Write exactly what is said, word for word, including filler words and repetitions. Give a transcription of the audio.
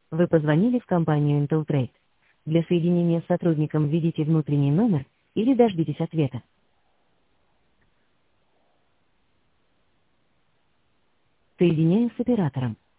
Вы позвонили в компанию Inteltrade. Для соединения с сотрудником введите внутренний номер или дождитесь ответа. Соединяю с оператором.